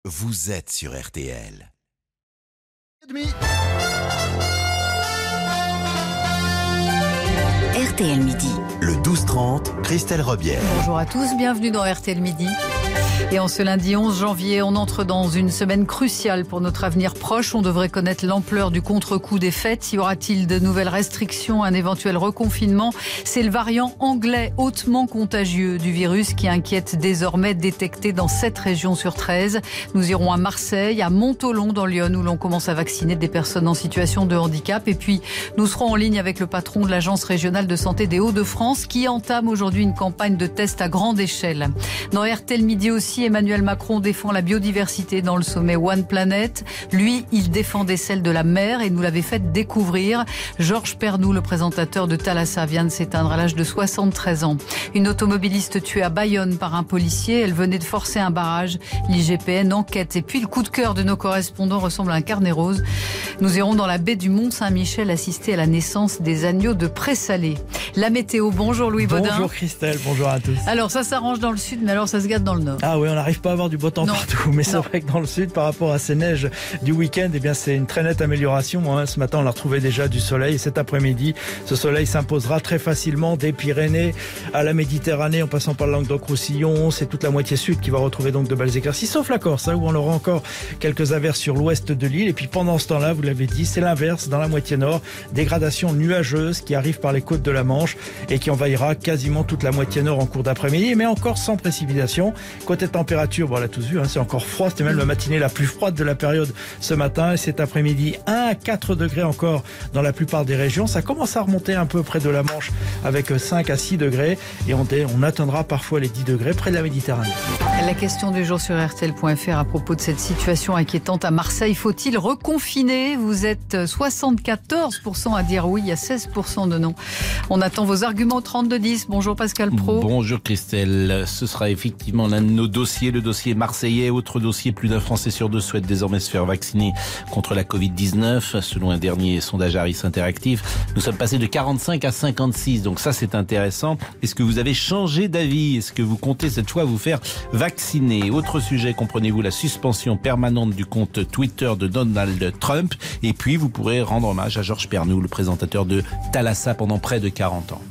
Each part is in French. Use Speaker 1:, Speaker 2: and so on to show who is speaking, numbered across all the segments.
Speaker 1: vous êtes sur RTL.
Speaker 2: RTL Midi.
Speaker 1: Le 12-30, Christelle Robière.
Speaker 3: Bonjour à tous, bienvenue dans RTL Midi. Et en ce lundi 11 janvier, on entre dans une semaine cruciale pour notre avenir proche. On devrait connaître l'ampleur du contre-coup des fêtes. Y aura-t-il de nouvelles restrictions, un éventuel reconfinement? C'est le variant anglais hautement contagieux du virus qui inquiète désormais, détecté dans 7 régions sur 13. Nous irons à Marseille, à Montholon dans l'Yonne où l'on commence à vacciner des personnes en situation de handicap. Et puis, nous serons en ligne avec le patron de l'Agence régionale de santé des Hauts-de-France qui entame aujourd'hui une campagne de tests à grande échelle. Dans RTL Midi aussi, Emmanuel Macron défend la biodiversité dans le sommet One Planet. Lui, il défendait celle de la mer et nous l'avait fait découvrir. Georges Pernou, le présentateur de Thalassa, vient de s'éteindre à l'âge de 73 ans. Une automobiliste tuée à Bayonne par un policier. Elle venait de forcer un barrage. L'IGPN enquête. Et puis le coup de cœur de nos correspondants ressemble à un carnet rose. Nous irons dans la baie du Mont-Saint-Michel assister à la naissance des agneaux de Pré-Salé. La météo, bonjour Louis Baudin.
Speaker 4: Bonjour Christelle, bonjour à tous.
Speaker 3: Alors ça s'arrange dans le sud, mais alors ça se gâte dans le nord.
Speaker 4: Ah oui, on n'arrive pas à avoir du beau temps partout, mais c'est vrai que dans le sud, par rapport à ces neiges du week-end, eh bien c'est une très nette amélioration. Ce matin, on a retrouvé déjà du soleil. Et cet après-midi, ce soleil s'imposera très facilement des Pyrénées à la Méditerranée, en passant par le Languedoc-Roussillon. C'est toute la moitié sud qui va retrouver donc de belles éclaircies, sauf la Corse, où on aura encore quelques averses sur l'ouest de l'île. Et puis pendant ce temps-là, vous l'avez dit, c'est l'inverse dans la moitié nord. Dégradation nuageuse qui arrive par les côtes de la Manche et qui envahira quasiment toute la moitié nord en cours d'après-midi, mais encore sans précipitation. Côté température, bon, on l'a tous vu, c'est encore froid. C'était même la matinée la plus froide de la période ce matin. Et cet après-midi, 1 à 4 degrés encore dans la plupart des régions. Ça commence à remonter un peu près de la Manche avec 5 à 6 degrés. Et on atteindra parfois les 10 degrés près de la Méditerranée.
Speaker 3: La question du jour sur RTL.fr à propos de cette situation inquiétante à Marseille. Faut-il reconfiner? Vous êtes 74% à dire oui, il y a 16% de non. On attend vos arguments au 32-10. Bonjour Pascal Praud.
Speaker 5: Bonjour Christelle. Ce sera effectivement l'un de nos dossiers, le dossier marseillais. Autre dossier, plus d'un Français sur 2 souhaite désormais se faire vacciner contre la Covid-19. Selon un dernier sondage Harris Interactive, nous sommes passés de 45 à 56. Donc ça, c'est intéressant. Est-ce que vous avez changé d'avis? Est-ce que vous comptez cette fois vous faire vacciner? Autre sujet, comprenez-vous la suspension permanente du compte Twitter de Donald Trump? Et puis, vous pourrez rendre hommage à Georges Pernou, le présentateur de Thalassa pendant près de 40 ans.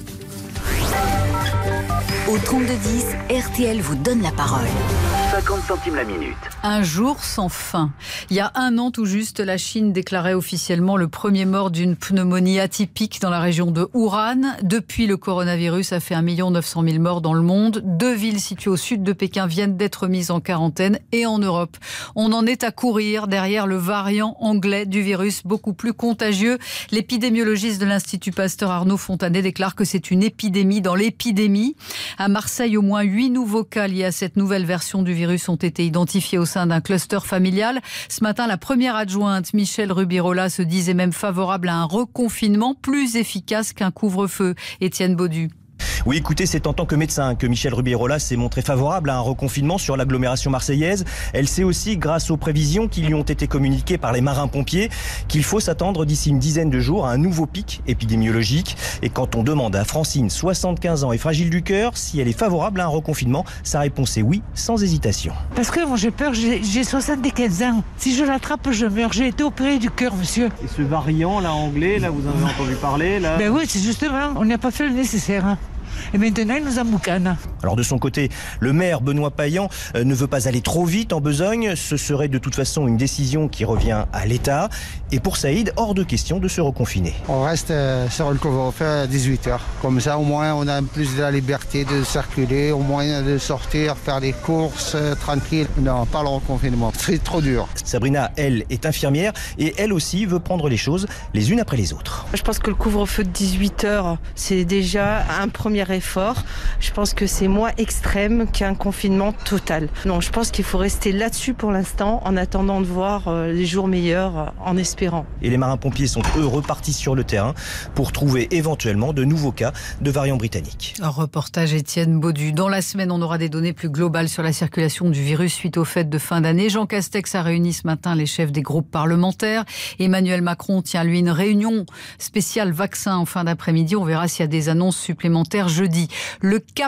Speaker 2: Au 32-10, RTL vous donne la parole.
Speaker 1: 50 centimes la minute.
Speaker 3: Un jour sans fin. Il y a 1 an tout juste, la Chine déclarait officiellement le premier mort d'une pneumonie atypique dans la région de Wuhan. Depuis, le coronavirus a fait 1 900 000 morts dans le monde. 2 villes situées au sud de Pékin viennent d'être mises en quarantaine. Et en Europe, on en est à courir derrière le variant anglais du virus, beaucoup plus contagieux. L'épidémiologiste de l'Institut Pasteur Arnaud Fontanet déclare que c'est une épidémie dans l'épidémie. À Marseille, au moins 8 nouveaux cas liés à cette nouvelle version du virus ont été identifiés au sein d'un cluster familial. Ce matin, la première adjointe, Michèle Rubirola, se disait même favorable à un reconfinement plus efficace qu'un couvre-feu. Étienne Baudu.
Speaker 6: Oui, écoutez, c'est en tant que médecin que Michèle Rubirola s'est montrée favorable à un reconfinement sur l'agglomération marseillaise. Elle sait aussi, grâce aux prévisions qui lui ont été communiquées par les marins-pompiers, qu'il faut s'attendre d'ici une dizaine de jours à un nouveau pic épidémiologique. Et quand on demande à Francine, 75 ans et fragile du cœur, si elle est favorable à un reconfinement, sa réponse est oui, sans hésitation.
Speaker 7: Parce que moi j'ai peur, j'ai 75 ans. Si je l'attrape, je meurs. J'ai été opéré du cœur, monsieur.
Speaker 8: Et ce variant là anglais, là vous en avez entendu parler là?
Speaker 7: Ben oui, c'est justement, on n'a pas fait le nécessaire. Et maintenant, il nous emboucane.
Speaker 6: Alors de son côté, le maire Benoît Payan ne veut pas aller trop vite en besogne. Ce serait de toute façon une décision qui revient à l'État. Et pour Saïd, hors de question de se reconfiner.
Speaker 9: On reste sur le couvre-feu à 18h. Comme ça, au moins, on a plus de la liberté de circuler, au moins de sortir, faire des courses tranquille. Non, pas le reconfinement. C'est trop dur.
Speaker 6: Sabrina, elle, est infirmière et elle aussi veut prendre les choses les unes après les autres.
Speaker 10: Je pense que le couvre-feu de 18h, c'est déjà un premier effort. Je pense que c'est moins extrême qu'un confinement total. Non, je pense qu'il faut rester là-dessus pour l'instant en attendant de voir les jours meilleurs, en espérant.
Speaker 6: Et les marins-pompiers sont eux repartis sur le terrain pour trouver éventuellement de nouveaux cas de variants britanniques.
Speaker 3: Un reportage Étienne Baudu. Dans la semaine, on aura des données plus globales sur la circulation du virus suite aux fêtes de fin d'année. Jean Castex a réuni ce matin les chefs des groupes parlementaires. Emmanuel Macron tient lui une réunion spéciale vaccin en fin d'après-midi. On verra s'il y a des annonces supplémentaires jeudi. Le cap des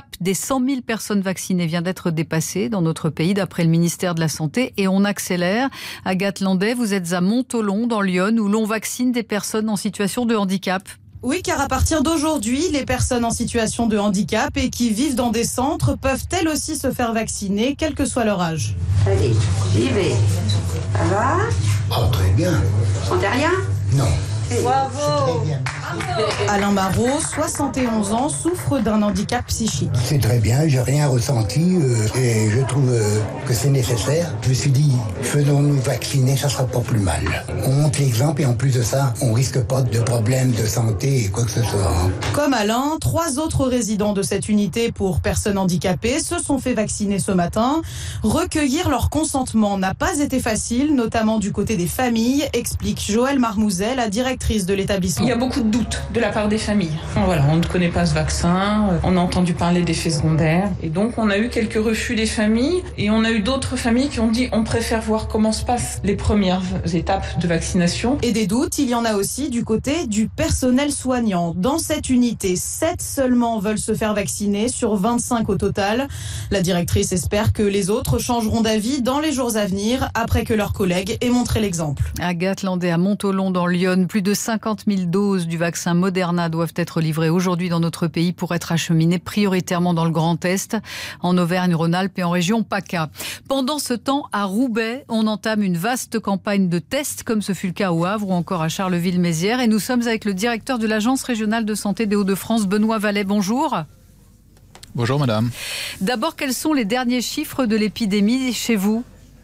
Speaker 3: 100 000 personnes vaccinées vient d'être dépassée dans notre pays d'après le ministère de la Santé et on accélère. Agathe Landais, vous êtes à Montholon dans l'Yonne où l'on vaccine des personnes en situation de handicap.
Speaker 11: Oui, car à partir d'aujourd'hui, les personnes en situation de handicap et qui vivent dans des centres peuvent elles aussi se faire vacciner, quel que soit leur âge.
Speaker 12: Allez, j'y vais. Ça va ?
Speaker 13: Oh, très bien.
Speaker 12: Vous sentez rien ?
Speaker 13: Non.
Speaker 11: Bravo. Alain Marot, 71 ans, souffre d'un handicap psychique.
Speaker 13: C'est très bien, j'ai rien ressenti et je trouve que c'est nécessaire. Je me suis dit, faisons-nous vacciner, ça sera pas plus mal. On montre l'exemple et en plus de ça, on risque pas de problèmes de santé et quoi que ce soit.
Speaker 11: Comme Alain, 3 autres résidents de cette unité pour personnes handicapées se sont fait vacciner ce matin. Recueillir leur consentement n'a pas été facile, notamment du côté des familles, explique Joëlle Marmouzet, la directrice de l'établissement.
Speaker 14: Il y a beaucoup de doutes de la part des familles. Voilà, on ne connaît pas ce vaccin, on a entendu parler d'effets secondaires. Et donc, on a eu quelques refus des familles et on a eu d'autres familles qui ont dit on préfère voir comment se passent les premières étapes de vaccination.
Speaker 11: Et des doutes, il y en a aussi du côté du personnel soignant. Dans cette unité, 7 seulement veulent se faire vacciner sur 25 au total. La directrice espère que les autres changeront d'avis dans les jours à venir après que leurs collègues aient montré l'exemple.
Speaker 3: Agathe Landais à Montholon dans l'Yonne. Plus de 50 000 doses du vaccin Moderna doivent être livrées aujourd'hui dans notre pays pour être acheminées prioritairement dans le Grand Est, en Auvergne-Rhône-Alpes et en région PACA. Pendant ce temps, à Roubaix, on entame une vaste campagne de tests, comme ce fut le cas au Havre ou encore à Charleville-Mézières. Et nous sommes avec le directeur de l'Agence régionale de santé des Hauts-de-France, Benoît Vallet. Bonjour.
Speaker 15: Bonjour madame.
Speaker 3: D'abord, quels sont les derniers chiffres de l'épidémie chez vous ?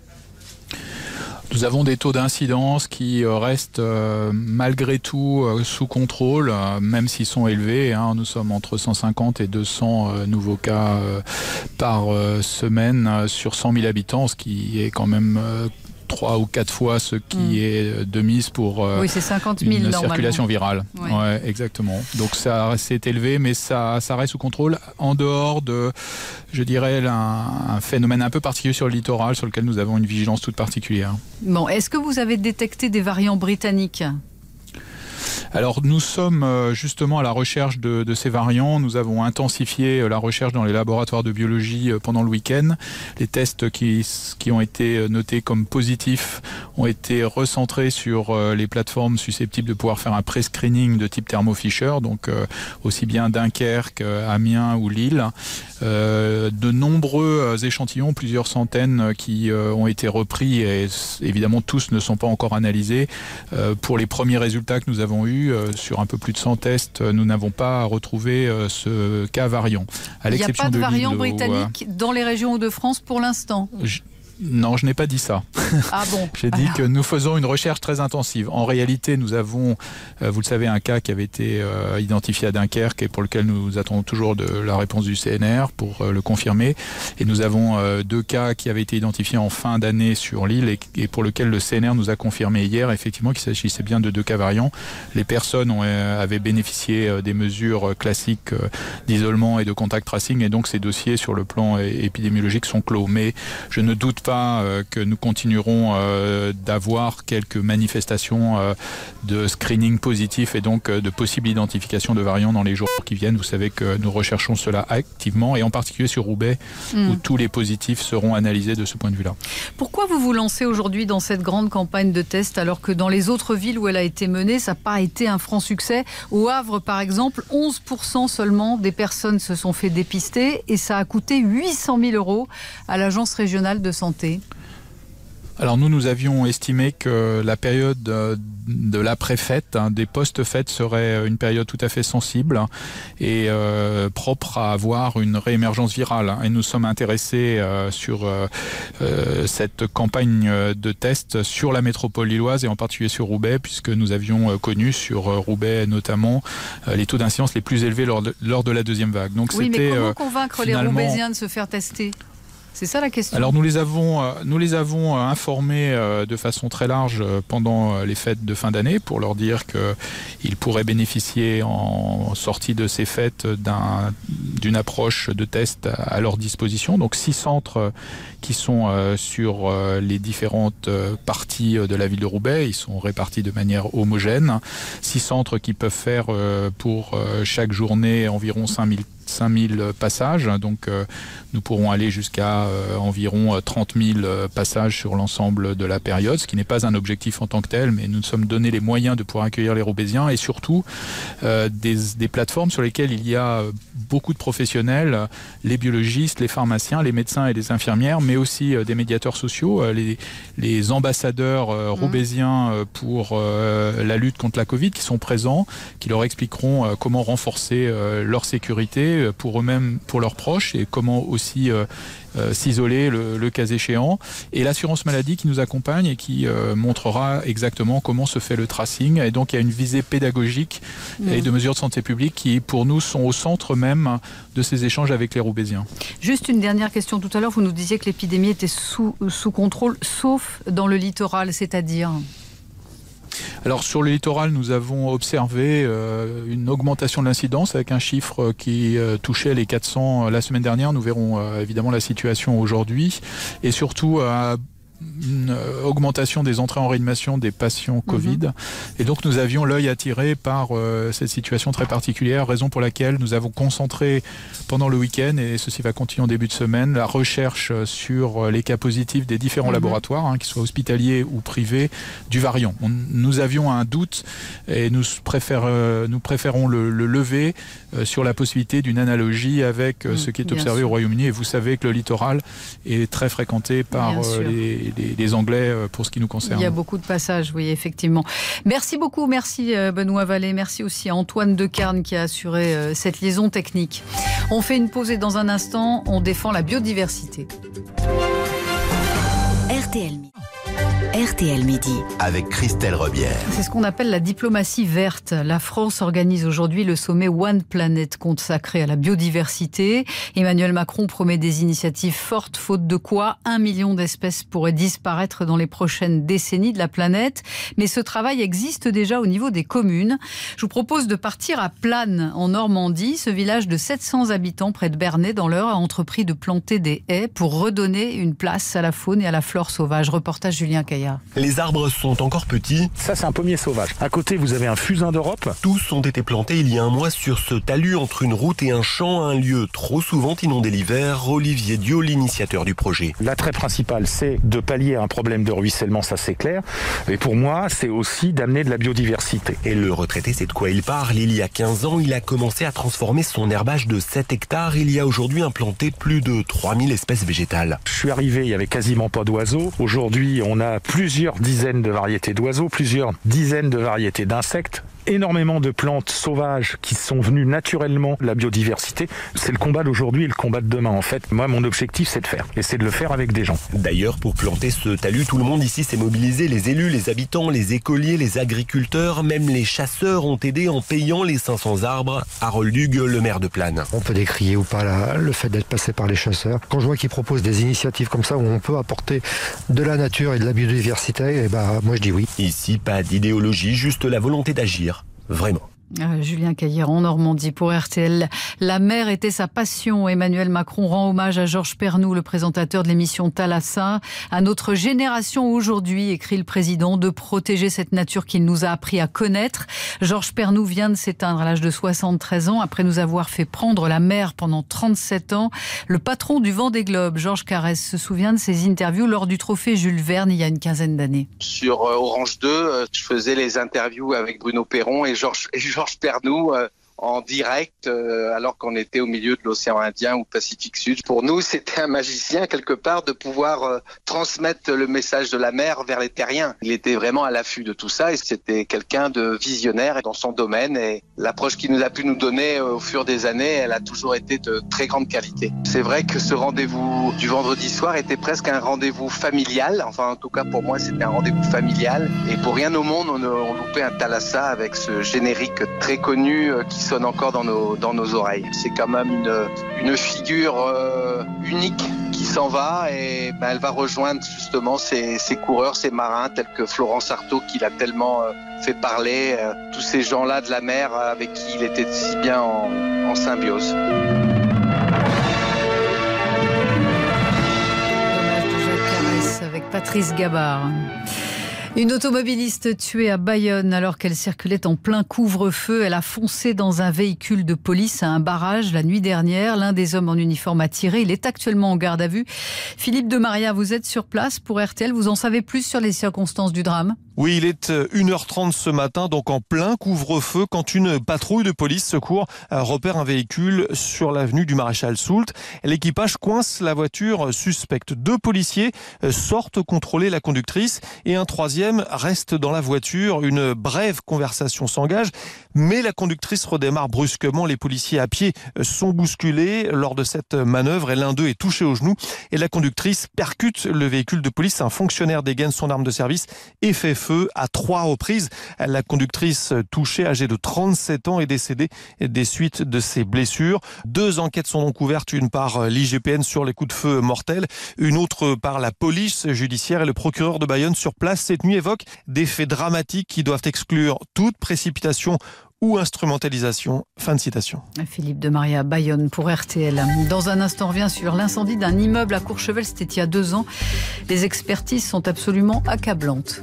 Speaker 15: Nous avons des taux d'incidence qui restent malgré tout sous contrôle, même s'ils sont élevés. Nous sommes entre 150 et 200 nouveaux cas par semaine sur 100 000 habitants, ce qui est quand même 3 ou 4 fois ce qui est de mise pour
Speaker 3: c'est 50 000
Speaker 15: une circulation virale.
Speaker 3: Ouais.
Speaker 15: Ouais, exactement. Donc ça c'est élevé, mais ça reste sous contrôle en dehors de, je dirais, un phénomène un peu particulier sur le littoral, sur lequel nous avons une vigilance toute particulière.
Speaker 3: Bon, est-ce que vous avez détecté des variants britanniques ?
Speaker 15: Alors nous sommes justement à la recherche de ces variants. Nous avons intensifié la recherche dans les laboratoires de biologie pendant le week-end. Les tests qui ont été notés comme positifs ont été recentrés sur les plateformes susceptibles de pouvoir faire un pré-screening de type Thermo Fisher, donc aussi bien Dunkerque, Amiens ou Lille. De nombreux échantillons, plusieurs centaines qui ont été repris et évidemment tous ne sont pas encore analysés. Pour les premiers résultats que nous avons eus, sur un peu plus de 100 tests, nous n'avons pas retrouvé ce cas variant.
Speaker 3: Il n'y a pas de variant britannique dans les régions Hauts-de-France pour l'instant.
Speaker 15: Non, je n'ai pas dit ça.
Speaker 3: Ah bon.
Speaker 15: J'ai dit que nous faisons une recherche très intensive. En réalité, nous avons, vous le savez, un cas qui avait été identifié à Dunkerque et pour lequel nous attendons toujours de la réponse du CNR pour le confirmer. Et nous avons 2 cas qui avaient été identifiés en fin d'année sur l'île et pour lequel le CNR nous a confirmé hier, effectivement, qu'il s'agissait bien de 2 cas variants. Les personnes avaient bénéficié des mesures classiques d'isolement et de contact tracing et donc ces dossiers sur le plan épidémiologique sont clos. Mais je ne doute pas que nous continuerons d'avoir quelques manifestations de screening positif et donc de possible identification de variants dans les jours qui viennent. Vous savez que nous recherchons cela activement et en particulier sur Roubaix où tous les positifs seront analysés de ce point de vue-là.
Speaker 3: Pourquoi vous vous lancez aujourd'hui dans cette grande campagne de tests alors que dans les autres villes où elle a été menée, ça n'a pas été un franc succès ? Au Havre, par exemple, 11% seulement des personnes se sont fait dépister et ça a coûté 800 000 € à l'Agence régionale de santé.
Speaker 15: Alors nous avions estimé que la période de l'après-fête, des post-fêtes serait une période tout à fait sensible et propre à avoir une réémergence virale. Et nous sommes intéressés sur cette campagne de tests sur la métropole lilloise et en particulier sur Roubaix, puisque nous avions connu sur Roubaix notamment les taux d'incidence les plus élevés lors de la deuxième vague. Donc
Speaker 3: oui,
Speaker 15: c'était,
Speaker 3: mais comment convaincre les Roubaisiens de se faire tester ? C'est ça la question.
Speaker 15: Alors nous les avons informés de façon très large pendant les fêtes de fin d'année pour leur dire qu'ils pourraient bénéficier en sortie de ces fêtes d'une approche de test à leur disposition. Donc 6 centres qui sont sur les différentes parties de la ville de Roubaix. Ils sont répartis de manière homogène. 6 centres qui peuvent faire pour chaque journée environ 5000 5000 passages. Donc nous pourrons aller jusqu'à environ 30 000 passages sur l'ensemble de la période, ce qui n'est pas un objectif en tant que tel, mais nous nous sommes donné les moyens de pouvoir accueillir les Roubaisiens et surtout des plateformes sur lesquelles il y a beaucoup de professionnels, les biologistes, les pharmaciens, les médecins et les infirmières, mais aussi des médiateurs sociaux, les ambassadeurs roubaisiens pour la lutte contre la Covid qui sont présents, qui leur expliqueront comment renforcer leur sécurité pour eux-mêmes, pour leurs proches, et comment aussi s'isoler le cas échéant, et l'assurance maladie qui nous accompagne et qui montrera exactement comment se fait le tracing. Et donc il y a une visée pédagogique et de mesures de santé publique qui pour nous sont au centre même de ces échanges avec les Roubaisiens.
Speaker 3: Juste une dernière question, tout à l'heure vous nous disiez que l'épidémie était sous contrôle, sauf dans le littoral, c'est-à-dire ?
Speaker 15: Alors sur le littoral, nous avons observé une augmentation de l'incidence avec un chiffre qui touchait les 400 la semaine dernière. Nous verrons évidemment la situation aujourd'hui et surtout une augmentation des entrées en réanimation des patients Covid. Et donc nous avions l'œil attiré par cette situation très particulière, raison pour laquelle nous avons concentré pendant le week-end, et ceci va continuer en début de semaine, la recherche sur les cas positifs des différents laboratoires, qu'ils soient hospitaliers ou privés, du variant. Nous avions un doute et nous préférons le lever sur la possibilité d'une analogie avec ce qui est observé au Royaume-Uni. Et vous savez que le littoral est très fréquenté par les Anglais pour ce qui nous concerne.
Speaker 3: Il y a beaucoup de passages, oui, effectivement. Merci beaucoup, merci Benoît Vallée, merci aussi à Antoine Decarne qui a assuré cette liaison technique. On fait une pause et dans un instant, on défend la biodiversité.
Speaker 2: RTL Midi.
Speaker 1: Avec Christelle Rebière.
Speaker 3: C'est ce qu'on appelle la diplomatie verte. La France organise aujourd'hui le sommet One Planet consacré à la biodiversité. Emmanuel Macron promet des initiatives fortes, faute de quoi 1 million d'espèces pourraient disparaître dans les prochaines décennies de la planète. Mais ce travail existe déjà au niveau des communes. Je vous propose de partir à Plane, en Normandie. Ce village de 700 habitants près de Bernay, dans l'Eure, a entrepris de planter des haies pour redonner une place à la faune et à la flore sauvage. Reportage Julien Caillard.
Speaker 16: Les arbres sont encore petits. Ça, c'est un pommier sauvage. À côté, vous avez un fusain d'Europe. Tous ont été plantés il y a un mois sur ce talus entre une route et un champ, un lieu trop souvent inondé l'hiver. Olivier Dio, l'initiateur du projet. L'attrait principal, c'est de pallier un problème de ruissellement, ça c'est clair. Mais pour moi, c'est aussi d'amener de la biodiversité. Et le retraité sait de quoi il parle. Il y a 15 ans, il a commencé à transformer son herbage de 7 hectares. Il y a aujourd'hui implanté plus de 3000 espèces végétales. Je suis arrivé, il y avait quasiment pas d'oiseaux. Aujourd'hui, on a plusieurs dizaines de variétés d'oiseaux, plusieurs dizaines de variétés d'insectes. Énormément de plantes sauvages qui sont venues naturellement de la biodiversité. C'est le combat d'aujourd'hui et le combat de demain en fait. Moi, mon objectif, c'est de faire. Et c'est de le faire avec des gens. D'ailleurs, pour planter ce talus, tout le monde ici s'est mobilisé. Les élus, les habitants, les écoliers, les agriculteurs, même les chasseurs ont aidé en payant les 500 arbres. Harold Hugues, le maire de Plane.
Speaker 17: On peut décrier ou pas le fait d'être passé par les chasseurs. Quand je vois qu'ils proposent des initiatives comme ça où on peut apporter de la nature et de la biodiversité, moi je dis oui.
Speaker 16: Ici, pas d'idéologie, juste la volonté d'agir. Vraiment.
Speaker 3: Julien Caillard en Normandie pour RTL. La mer était sa passion. Emmanuel Macron rend hommage à Georges Pernou, le présentateur de l'émission Thalassa. À notre génération aujourd'hui, écrit le président, de protéger cette nature qu'il nous a appris à connaître. Georges Pernou vient de s'éteindre à l'âge de 73 ans après nous avoir fait prendre la mer pendant 37 ans. Le patron du Vendée Globe, Georges Carès, se souvient de ses interviews lors du trophée Jules Verne il y a une quinzaine d'années.
Speaker 18: Sur Orange 2, je faisais les interviews avec Bruno Perron et Georges Pernou en direct alors qu'on était au milieu de l'océan Indien ou Pacifique Sud. Pour nous, c'était un magicien quelque part de pouvoir transmettre le message de la mer vers les terriens. Il était vraiment à l'affût de tout ça et c'était quelqu'un de visionnaire dans son domaine et l'approche qu'il nous a pu nous donner au fur des années, elle a toujours été de très grande qualité. C'est vrai que ce rendez-vous du vendredi soir était presque un rendez-vous familial. Enfin, en tout cas, pour moi, c'était un rendez-vous familial et pour rien au monde, on loupait un Thalassa avec ce générique très connu qui sonne encore dans nos oreilles. C'est quand même une figure unique qui s'en va et elle va rejoindre justement ces coureurs, ces marins tels que Florence Artaud qui l'a tellement fait parler, tous ces gens-là de la mer avec qui il était si bien en symbiose.
Speaker 3: Dommage de Jacques Carès avec Patrice Gabard. Une automobiliste tuée à Bayonne alors qu'elle circulait en plein couvre-feu. Elle a foncé dans un véhicule de police à un barrage la nuit dernière. L'un des hommes en uniforme a tiré. Il est actuellement en garde à vue. Philippe de Maria, vous êtes sur place pour RTL. Vous en savez plus sur les circonstances du drame ?
Speaker 19: Oui, il est 1h30 ce matin, donc en plein couvre-feu, quand une patrouille de police secours repère un véhicule sur l'avenue du Maréchal Soult. L'équipage coince la voiture suspecte. 2 policiers sortent contrôler la conductrice et un troisième reste dans la voiture. Une brève conversation s'engage, mais la conductrice redémarre brusquement. Les policiers à pied sont bousculés lors de cette manœuvre et l'un d'eux est touché au genou. Et la conductrice percute le véhicule de police. Un fonctionnaire dégaine son arme de service et fait feu à 3 reprises. La conductrice touchée, âgée de 37 ans, est décédée des suites de ses blessures. 2 enquêtes sont donc ouvertes, une par l'IGPN sur les coups de feu mortels, une autre par la police judiciaire, et le procureur de Bayonne sur place cette nuit évoque des faits dramatiques qui doivent exclure toute précipitation ou instrumentalisation. Fin de citation.
Speaker 3: Philippe de Maria, Bayonne pour RTL. Dans un instant, on revient sur l'incendie d'un immeuble à Courchevel. C'était il y a 2 ans. Les expertises sont absolument accablantes.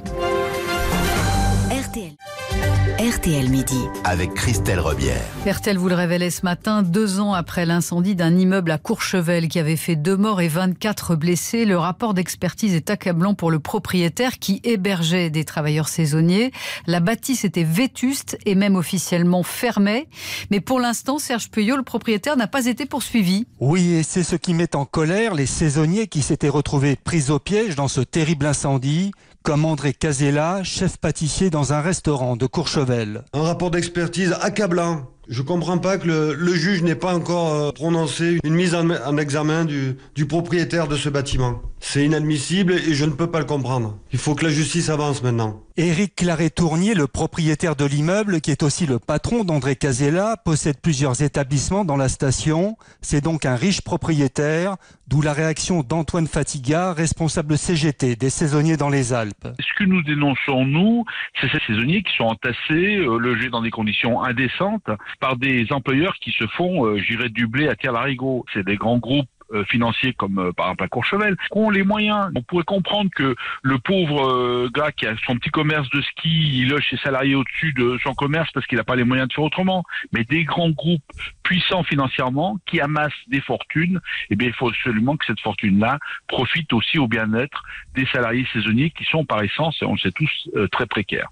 Speaker 2: RTL Midi.
Speaker 1: Avec Christelle Rebière.
Speaker 3: RTL vous le révélait ce matin, 2 ans après l'incendie d'un immeuble à Courchevel qui avait fait 2 morts et 24 blessés. Le rapport d'expertise est accablant pour le propriétaire qui hébergeait des travailleurs saisonniers. La bâtisse était vétuste et même officiellement fermée. Mais pour l'instant, Serge Puyot, le propriétaire, n'a pas été poursuivi.
Speaker 20: Oui, et c'est ce qui met en colère les saisonniers qui s'étaient retrouvés pris au piège dans ce terrible incendie. Comme André Casella, chef pâtissier dans un restaurant de Courchevel.
Speaker 21: Un rapport d'expertise accablant. Je comprends pas que le juge n'ait pas encore prononcé une mise en examen du propriétaire de ce bâtiment. C'est inadmissible et je ne peux pas le comprendre. Il faut que la justice avance maintenant.
Speaker 20: Éric Claret-Tournier, le propriétaire de l'immeuble, qui est aussi le patron d'André Casella, possède plusieurs établissements dans la station. C'est donc un riche propriétaire, d'où la réaction d'Antoine Fatiga, responsable CGT des saisonniers dans les Alpes.
Speaker 22: Ce que nous dénonçons, nous, c'est ces saisonniers qui sont entassés, logés dans des conditions indécentes, par des employeurs qui se font girer du blé à tire-larigot. C'est des grands groupes financiers comme par exemple à Courchevel, qui ont les moyens. On pourrait comprendre que le pauvre gars qui a son petit commerce de ski, il loge ses salariés au-dessus de son commerce parce qu'il n'a pas les moyens de faire autrement. Mais des grands groupes puissants financièrement qui amassent des fortunes, eh bien il faut absolument que cette fortune-là profite aussi au bien-être des salariés saisonniers qui sont par essence, et on le sait tous, très précaires.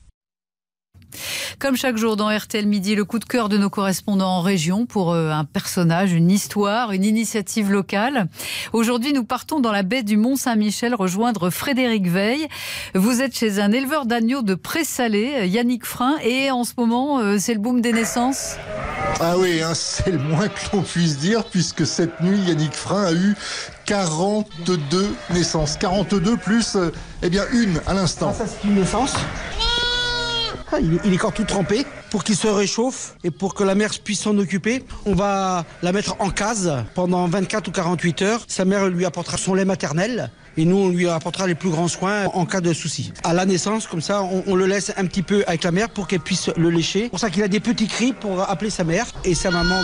Speaker 3: Comme chaque jour dans RTL Midi, le coup de cœur de nos correspondants en région pour un personnage, une histoire, une initiative locale. Aujourd'hui, nous partons dans la baie du Mont-Saint-Michel rejoindre Frédéric Veil. Vous êtes chez un éleveur d'agneaux de Pré-Salé, Yannick Frein, et en ce moment, c'est le boom des naissances.
Speaker 23: Ah oui, hein, c'est le moins que l'on puisse dire, puisque cette nuit, Yannick Frein a eu 42 naissances. 42 plus, une à l'instant.
Speaker 24: Ça, c'est une naissance. Il est encore tout trempé pour qu'il se réchauffe et pour que la mère puisse s'en occuper. On va la mettre en case pendant 24 ou 48 heures. Sa mère lui apportera son lait maternel et nous, on lui apportera les plus grands soins en cas de souci. À la naissance, comme ça, on le laisse un petit peu avec la mère pour qu'elle puisse le lécher. C'est pour ça qu'il a des petits cris pour appeler sa mère. Et sa maman,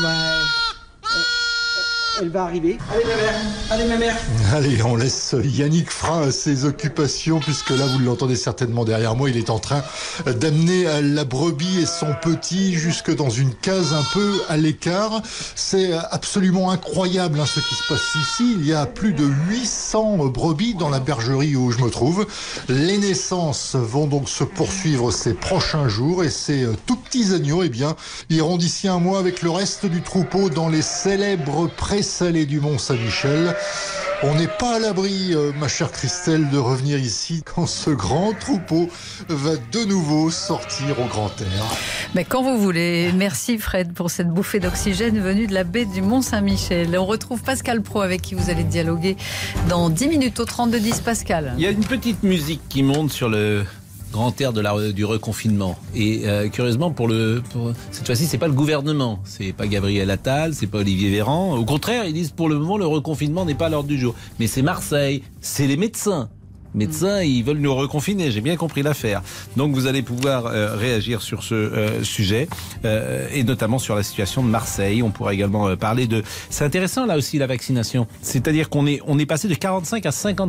Speaker 24: elle va arriver. Allez ma mère.
Speaker 23: Allez, on laisse Yannick Frein à ses occupations, puisque là, vous l'entendez certainement derrière moi, il est en train d'amener la brebis et son petit jusque dans une case un peu à l'écart. C'est absolument incroyable ce qui se passe ici. Il y a plus de 800 brebis dans la bergerie où je me trouve. Les naissances vont donc se poursuivre ces prochains jours et ces tout petits agneaux, iront d'ici un mois avec le reste du troupeau dans les célèbres Pré-Salé du Mont-Saint-Michel. On n'est pas à l'abri, ma chère Christelle, de revenir ici quand ce grand troupeau va de nouveau sortir au grand air.
Speaker 3: Mais quand vous voulez. Merci Fred pour cette bouffée d'oxygène venue de la baie du Mont-Saint-Michel. On retrouve Pascal Pro avec qui vous allez dialoguer dans 10 minutes au 32-10. Pascal.
Speaker 5: Il y a une petite musique qui monte sur le grand air du reconfinement. Et curieusement, pour cette fois-ci, c'est pas le gouvernement, c'est pas Gabriel Attal, c'est pas Olivier Véran. Au contraire, ils disent pour le moment, le reconfinement n'est pas à l'ordre du jour. Mais c'est Marseille, c'est les médecins. médecins, ils veulent nous reconfiner. J'ai bien compris l'affaire. Donc vous allez pouvoir réagir sur ce sujet et notamment sur la situation de Marseille. On pourra également parler de... C'est intéressant là aussi la vaccination. C'est-à-dire qu'on est passé de 45 à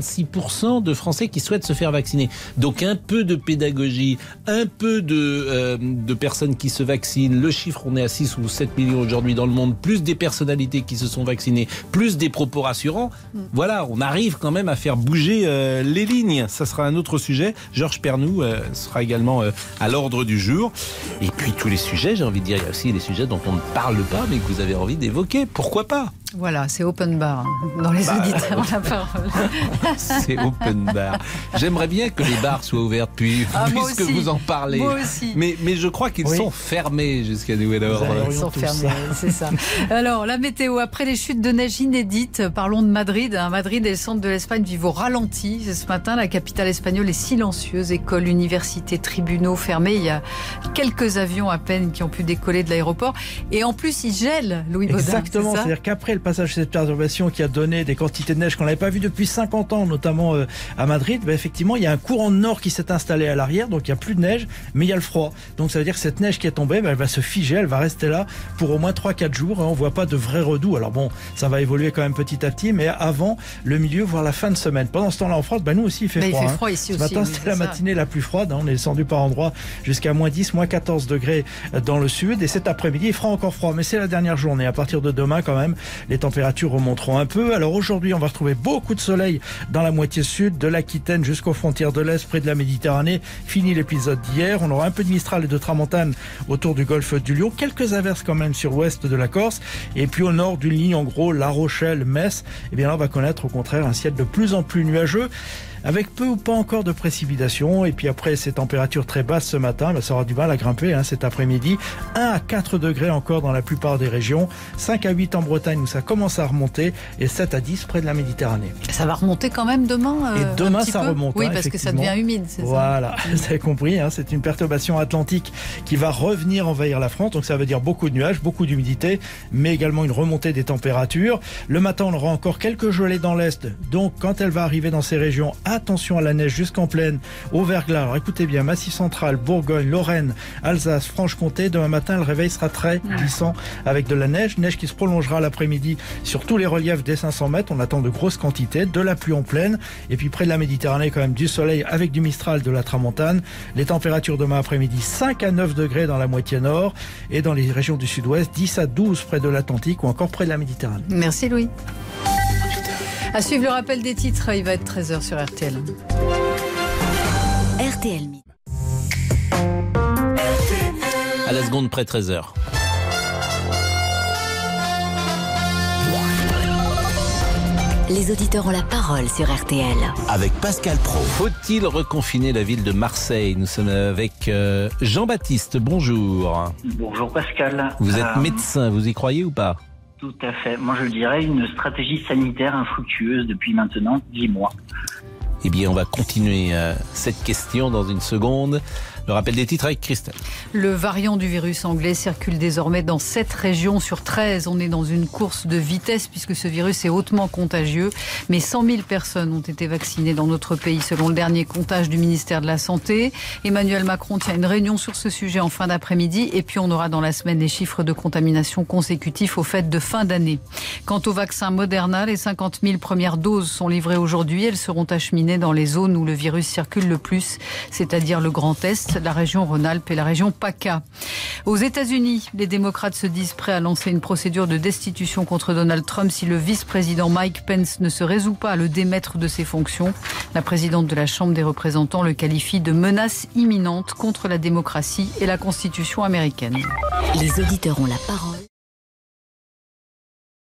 Speaker 5: 56% de Français qui souhaitent se faire vacciner. Donc un peu de pédagogie, un peu de personnes qui se vaccinent. Le chiffre, on est à 6 ou 7 millions aujourd'hui dans le monde, plus des personnalités qui se sont vaccinées, plus des propos rassurants. Voilà, on arrive quand même à faire bouger les lignes. Ça sera un autre sujet. Georges Pernou sera également à l'ordre du jour. Et puis tous les sujets, j'ai envie de dire, il y a aussi les sujets dont on ne parle pas, mais que vous avez envie d'évoquer. Pourquoi pas ?
Speaker 3: Voilà, c'est open bar dans les auditeurs la parole.
Speaker 5: C'est open bar. J'aimerais bien que les bars soient ouverts puisque vous en parlez.
Speaker 3: Moi aussi.
Speaker 5: Mais je crois qu'ils sont fermés jusqu'à nouvel ordre.
Speaker 3: Ils sont fermés, c'est ça. Alors, la météo, après les chutes de neige inédites, parlons de Madrid. Madrid et le centre de l'Espagne vivent au ralenti. Ce matin, la capitale espagnole est silencieuse. Écoles, universités, tribunaux fermés. Il y a quelques avions à peine qui ont pu décoller de l'aéroport. Et en plus, il gèle, Louis Baudin.
Speaker 4: Exactement, c'est-à-dire qu'après le passage de cette perturbation qui a donné des quantités de neige qu'on n'avait pas vues depuis 50 ans, notamment à Madrid, effectivement, il y a un courant de nord qui s'est installé à l'arrière, donc il n'y a plus de neige, mais il y a le froid. Donc ça veut dire que cette neige qui est tombée, elle va se figer, elle va rester là pour au moins 3-4 jours. On ne voit pas de vrai redoux. Alors bon, ça va évoluer quand même petit à petit, mais avant le milieu, voire la fin de semaine. Pendant ce temps-là en France, nous aussi il fait froid.
Speaker 3: Il fait froid ici
Speaker 4: aussi. Ce matin, c'était la matinée la plus froide. On est descendu par endroits jusqu'à moins 10, moins 14 degrés dans le sud. Et cet après-midi, il fera encore froid, mais c'est la dernière journée. À partir de demain, quand même, les températures remonteront un peu. Alors aujourd'hui, on va retrouver beaucoup de soleil dans la moitié sud, de l'Aquitaine jusqu'aux frontières de l'Est, près de la Méditerranée. Fini l'épisode d'hier. On aura un peu de Mistral et de Tramontane autour du golfe du Lion. Quelques averses quand même sur l'ouest de la Corse. Et puis au nord d'une ligne, en gros, La Rochelle, Metz. Eh bien là, on va connaître au contraire un ciel de plus en plus nuageux, avec peu ou pas encore de précipitations. Et puis après ces températures très basses ce matin, ça aura du mal à grimper cet après-midi. 1 à 4 degrés encore dans la plupart des régions, 5 à 8 en Bretagne où ça commence à remonter, et 7 à 10 près de la Méditerranée.
Speaker 3: Ça va remonter quand même demain.
Speaker 4: Et demain ça remonte.
Speaker 3: Oui, parce que ça devient humide, c'est ça.
Speaker 4: Voilà, vous avez compris, c'est une perturbation atlantique qui va revenir envahir la France. Donc ça veut dire beaucoup de nuages, beaucoup d'humidité, mais également une remontée des températures. Le matin, on aura encore quelques gelées dans l'Est. Donc quand elle va arriver dans ces régions, attention à la neige jusqu'en plaine, au verglas. Alors écoutez bien, Massif Central, Bourgogne, Lorraine, Alsace, Franche-Comté. Demain matin, le réveil sera très glissant avec de la neige. Neige qui se prolongera l'après-midi sur tous les reliefs des 500 mètres. On attend de grosses quantités, de la pluie en plaine. Et puis près de la Méditerranée, quand même du soleil avec du Mistral, de la Tramontane. Les températures demain après-midi, 5 à 9 degrés dans la moitié nord. Et dans les régions du sud-ouest, 10 à 12 près de l'Atlantique ou encore près de la Méditerranée.
Speaker 3: Merci Louis. À suivre le rappel des titres, il va être 13h sur RTL.
Speaker 2: RTL Midi.
Speaker 5: À la seconde près 13h.
Speaker 2: Les auditeurs ont la parole sur RTL.
Speaker 1: Avec Pascal Praud.
Speaker 5: Faut-il reconfiner la ville de Marseille ? Nous sommes avec Jean-Baptiste. Bonjour.
Speaker 7: Bonjour Pascal.
Speaker 5: Vous êtes médecin, vous y croyez ou pas ?
Speaker 7: Tout à fait. Moi, je dirais une stratégie sanitaire infructueuse depuis maintenant 10 mois.
Speaker 5: Eh bien, on va continuer cette question dans une seconde. Le rappel des titres avec Christelle.
Speaker 3: Le variant du virus anglais circule désormais dans 7 régions sur 13. On est dans une course de vitesse puisque ce virus est hautement contagieux. Mais 100 000 personnes ont été vaccinées dans notre pays selon le dernier comptage du ministère de la Santé. Emmanuel Macron tient une réunion sur ce sujet en fin d'après-midi. Et puis on aura dans la semaine les chiffres de contamination consécutifs aux fêtes de fin d'année. Quant au vaccin Moderna, les 50 000 premières doses sont livrées aujourd'hui. Elles seront acheminées dans les zones où le virus circule le plus, c'est-à-dire le Grand Est, la région Rhône-Alpes et la région PACA. Aux États-Unis, les démocrates se disent prêts à lancer une procédure de destitution contre Donald Trump si le vice-président Mike Pence ne se résout pas à le démettre de ses fonctions. La présidente de la Chambre des représentants le qualifie de menace imminente contre la démocratie et la Constitution américaine.
Speaker 2: Les auditeurs ont la parole